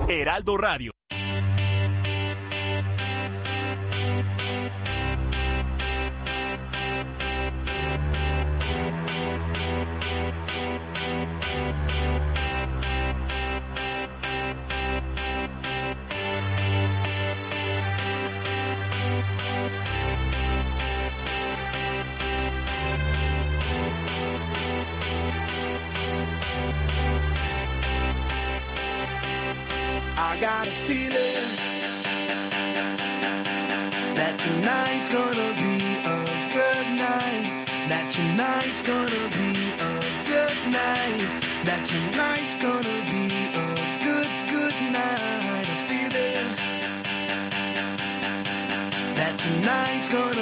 Heraldo Radio. I got a feeling that tonight's gonna be a good night. That tonight's gonna be a good night. That tonight's gonna be a good, good night. A feeling that tonight's gonna